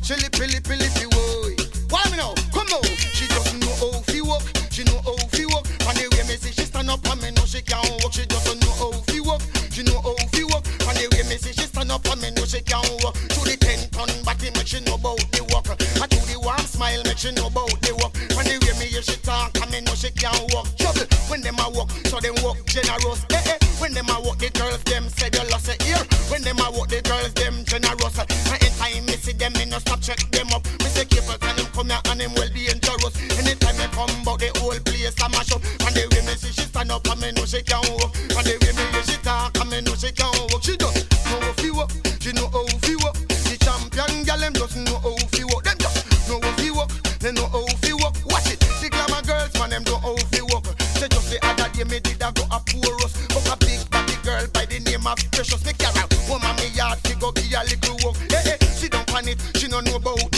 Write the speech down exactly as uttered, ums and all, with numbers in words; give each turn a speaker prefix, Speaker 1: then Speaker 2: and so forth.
Speaker 1: She lip lip lip boy. Why me now? Come on. She doesn't know how to walk. She know how to walk. And the way me see she stand up and me know she can't walk. She doesn't know how to walk. She know how to walk. And the way me see she stand up and me know she can't walk. To the ten ton body make she know about the walk. And to the warm smile make she know about the walk. And the way me hear she talk and me know she can't walk. Trouble when them a walk, so them walk generous. Eh eh. When them a walk, the girls them say they lost it here. When them a walk, the girls them generous. And anytime me see them, me no stop check them up. Me say careful can him come here and him well dangerous. Anytime me come about the whole place I mash up. And the way me see she stand up and me know she can't walk. And the way me hear she talk and me know she can't walk. She just know how to walk. She know how to walk. The champion girl them just know how to walk. Them just know how to walk. They know how to walk. Watch it. The glamour girls man them know how to walk. She just the other day me did a go a pour us. But a big body girl by the name of Precious. Me carry woman me yard fi go give a little walk. Hey hey, she don't pan it. She don't know about